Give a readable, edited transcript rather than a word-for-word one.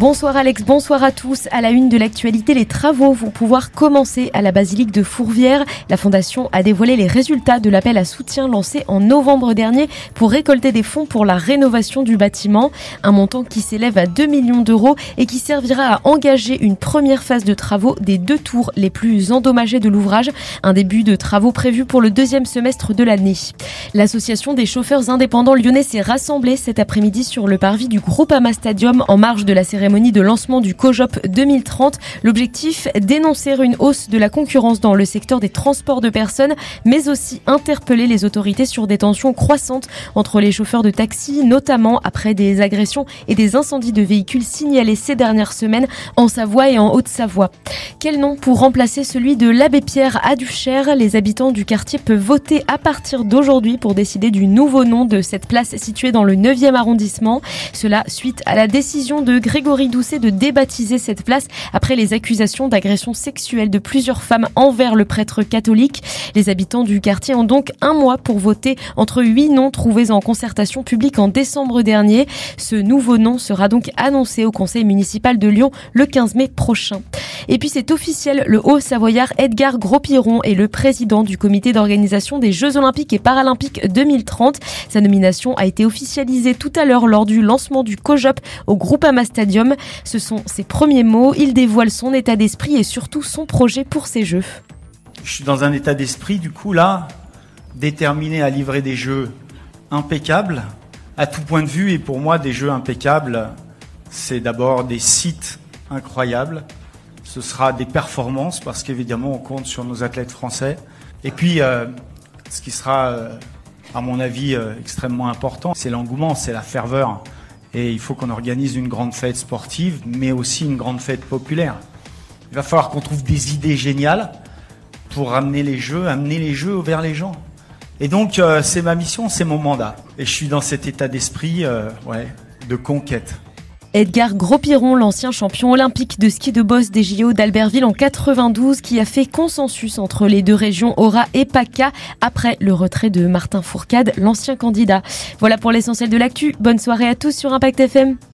Bonsoir Alex, bonsoir à tous. À la une de l'actualité, les travaux vont pouvoir commencer à la basilique de Fourvière. La Fondation a dévoilé les résultats de l'appel à soutien lancé en novembre dernier pour récolter des fonds pour la rénovation du bâtiment. Un montant qui s'élève à 2 millions d'euros et qui servira à engager une première phase de travaux des 2 tours les plus endommagées de l'ouvrage. Un début de travaux prévu pour le deuxième semestre de l'année. L'association des chauffeurs indépendants lyonnais s'est rassemblée cet après-midi sur le parvis du Groupama Stadium en marge de la cérémonie de lancement du COJOP 2030. L'objectif, dénoncer une hausse de la concurrence dans le secteur des transports de personnes, mais aussi interpeller les autorités sur des tensions croissantes entre les chauffeurs de taxi, notamment après des agressions et des incendies de véhicules signalés ces dernières semaines en Savoie et en Haute-Savoie. Quel nom pour remplacer celui de l'Abbé Pierre à Duchère? Les habitants du quartier peuvent voter à partir d'aujourd'hui pour décider du nouveau nom de cette place située dans le 9e arrondissement. Cela suite à la décision de Grégory Doucet de débaptiser cette place après les accusations d'agression sexuelle de plusieurs femmes envers le prêtre catholique. Les habitants du quartier ont donc un mois pour voter entre 8 noms trouvés en concertation publique en décembre dernier. Ce nouveau nom sera donc annoncé au conseil municipal de Lyon le 15 mai prochain. Et puis c'est officiel, le Haut-Savoyard Edgar Gros-Piron est le président du comité d'organisation des Jeux Olympiques et Paralympiques 2030. Sa nomination a été officialisée tout à l'heure lors du lancement du COJOP au Groupama Stadium. Ce sont ses premiers mots. Il dévoile son état d'esprit et surtout son projet pour ces Jeux. Je suis dans un état d'esprit, du coup, là, déterminé à livrer des Jeux impeccables, à tout point de vue. Et pour moi, des Jeux impeccables, c'est d'abord des sites incroyables. Ce sera des performances, parce qu'évidemment, on compte sur nos athlètes français. Et puis, ce qui sera, à mon avis, extrêmement important, c'est l'engouement, c'est la ferveur. Et il faut qu'on organise une grande fête sportive, mais aussi une grande fête populaire. Il va falloir qu'on trouve des idées géniales pour amener les Jeux vers les gens. Et donc, c'est ma mission, c'est mon mandat. Et je suis dans cet état d'esprit de conquête. Edgar Gros-Piron, l'ancien champion olympique de ski de boss des JO d'Albertville en 92, qui a fait consensus entre les deux régions Aura et PACA après le retrait de Martin Fourcade, l'ancien candidat. Voilà pour l'essentiel de l'actu. Bonne soirée à tous sur Impact FM.